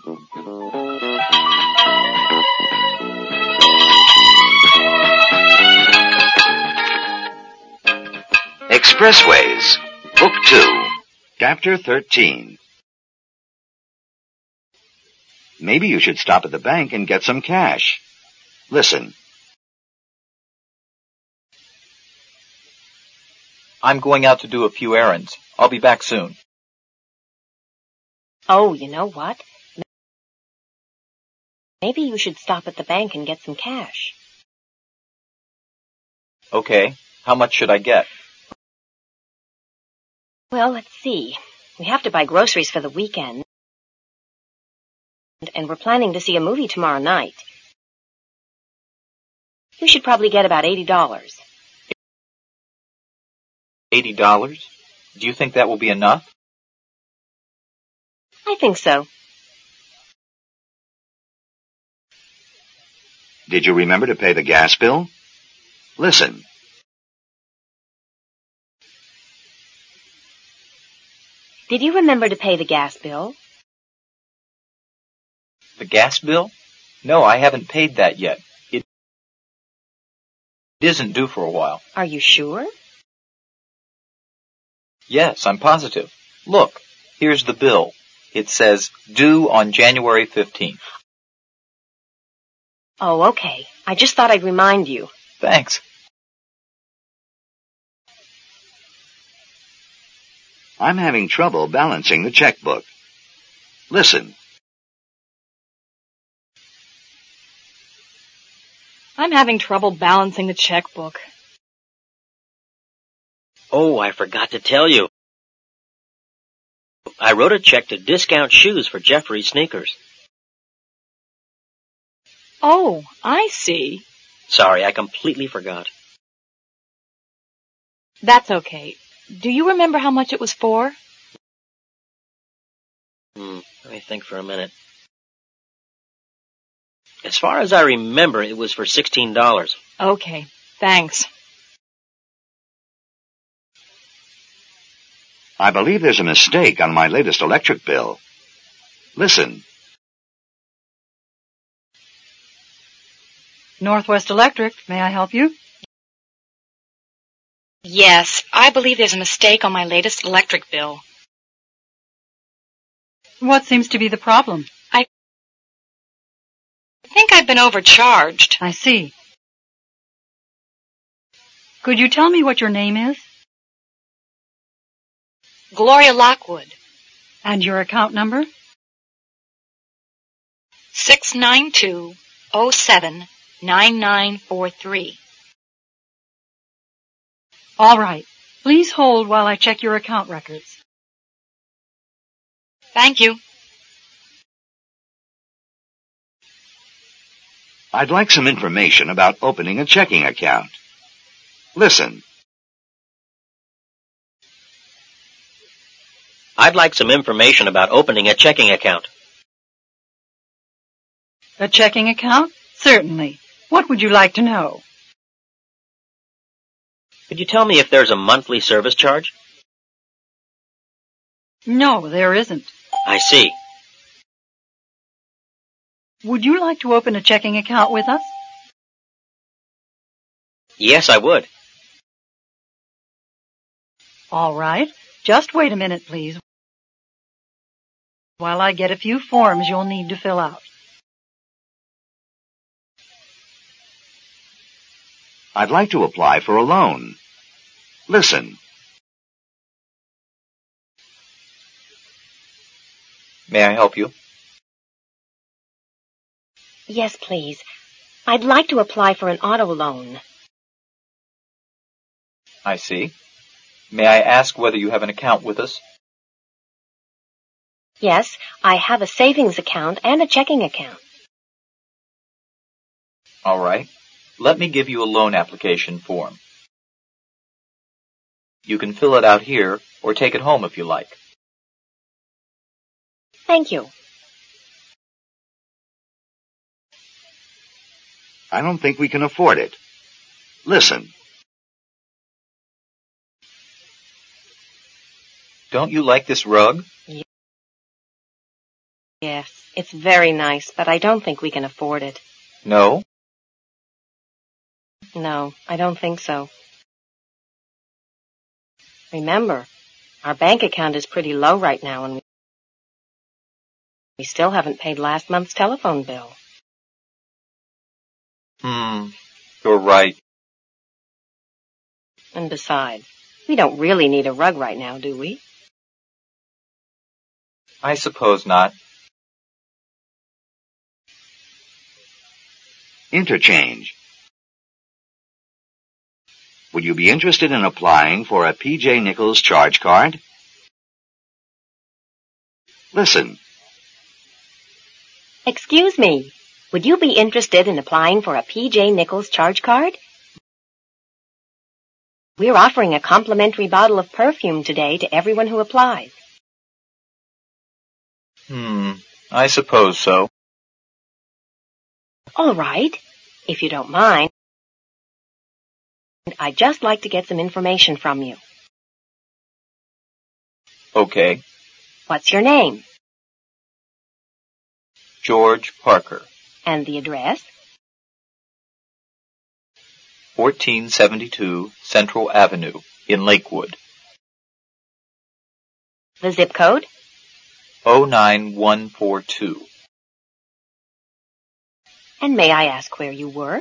Expressways, Book 2, Chapter 13. Maybe you should stop at the bank and get some cash. Listen. I'm going out to do a few errands. I'll be back soon. Oh, you know what? Maybe you should stop at the bank and get some cash. Okay. How much should I get? Well, let's see. We have to buy groceries for the weekend. And we're planning to see a movie tomorrow night. You should probably get about $80. $80? Do you think that will be enough? I think so. Did you remember to pay the gas bill? Listen. Did you remember to pay the gas bill? The gas bill? No, I haven't paid that yet. It isn't due for a while. Are you sure? Yes, I'm positive. Look, here's the bill. It says, due on January 15th. Oh, okay. I just thought I'd remind you. Thanks. I'm having trouble balancing the checkbook. Listen. I'm having trouble balancing the checkbook. Oh, I forgot to tell you. I wrote a check to Discount Shoes for Jeffrey's sneakers. Oh, I see. Sorry, I completely forgot. That's okay. Do you remember how much it was for? Let me think for a minute. As far as I remember, it was for $16. Okay, thanks. I believe there's a mistake on my latest electric bill. Listen. Northwest Electric, may I help you? Yes, I believe there's a mistake on my latest electric bill. What seems to be the problem? I think I've been overcharged. I see. Could you tell me what your name is? Gloria Lockwood. And your account number? 692-07-9943. All right. Please hold while I check your account records. Thank you. I'd like some information about opening a checking account. Listen. I'd like some information about opening a checking account. A checking account? Certainly. What would you like to know? Could you tell me if there's a monthly service charge? No, there isn't. I see. Would you like to open a checking account with us? Yes, I would. All right. Just wait a minute, please, while I get a few forms you'll need to fill out. I'd like to apply for a loan. Listen. May I help you? Yes, please. I'd like to apply for an auto loan. I see. May I ask whether you have an account with us? Yes, I have a savings account and a checking account. All right. Let me give you a loan application form. You can fill it out here or take it home if you like. Thank you. I don't think we can afford it. Listen. Don't you like this rug? Yes, it's very nice, but I don't think we can afford it. No? No, I don't think so. Remember, our bank account is pretty low right now, and we still haven't paid last month's telephone bill. You're right. And besides, we don't really need a rug right now, do we? I suppose not. Interchange. Would you be interested in applying for a P.J. Nichols charge card? Listen. Excuse me, would you be interested in applying for a P.J. Nichols charge card? We're offering a complimentary bottle of perfume today to everyone who applies. I suppose so. All right, if you don't mind. I'd just like to get some information from you. Okay. What's your name? George Parker. And the address? 1472 Central Avenue in Lakewood. The zip code? 09142. And may I ask where you work?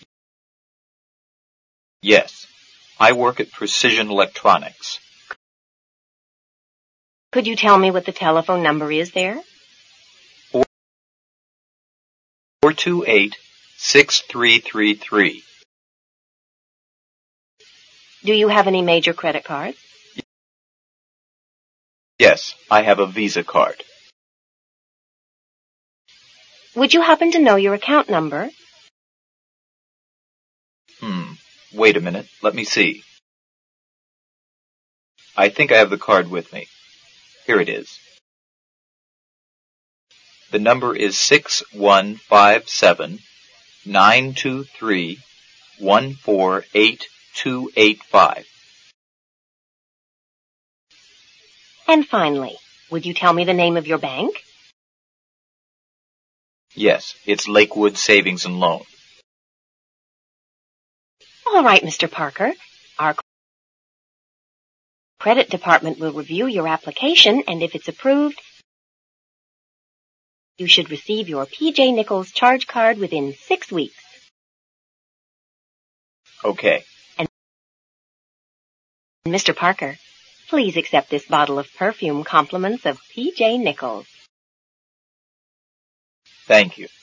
Yes. I work at Precision Electronics. Could you tell me what the telephone number is there? 428-6333. Do you have any major credit cards? Yes, I have a Visa card. Would you happen to know your account number? Wait a minute. Let me see. I think I have the card with me. Here it is. The number is 6157-923-148285. And finally, would you tell me the name of your bank? Yes, it's Lakewood Savings and Loan. All right, Mr. Parker. Our credit department will review your application, and if it's approved, you should receive your P.J. Nichols charge card within 6 weeks. Okay. And Mr. Parker, please accept this bottle of perfume compliments of P.J. Nichols. Thank you.